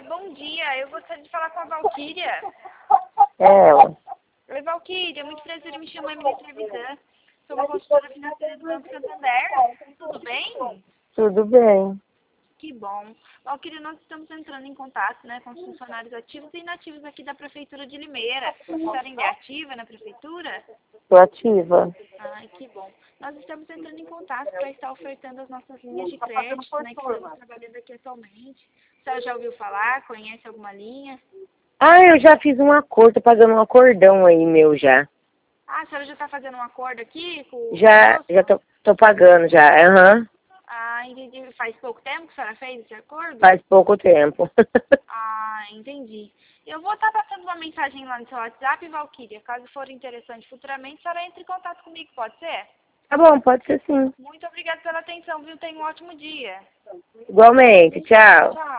bom dia. Eu gostaria de falar com a Valquíria. Ela. Oi, Valquíria. Muito prazer em me chamar Emília Trevisan. Sou uma consultora financeira do Banco Santander. Tudo bem? Tudo bem. Que bom. Valquíria, nós estamos entrando em contato, né, com os funcionários ativos e inativos aqui da Prefeitura de Limeira. Você ainda é ativa na Prefeitura? Estou ativa. Ai, que bom. Nós estamos entrando em contato para estar ofertando as nossas linhas de crédito, né, que estamos trabalhando aqui atualmente. A senhora já ouviu falar? Conhece alguma linha? Ah, eu já fiz um acordo, tô pagando um acordão aí meu já. Ah, a senhora já está fazendo um acordo aqui com o Já tô pagando já, aham. Ah, entendi. Faz pouco tempo que a senhora fez esse acordo? Faz pouco tempo. Ah, entendi. Eu vou estar passando uma mensagem lá no seu WhatsApp, Valquíria. Caso for interessante futuramente, a senhora entre em contato comigo, pode ser? Tá bom, pode ser sim. Muito obrigada pela atenção, viu? Tenha um ótimo dia. Igualmente, tchau. Tchau.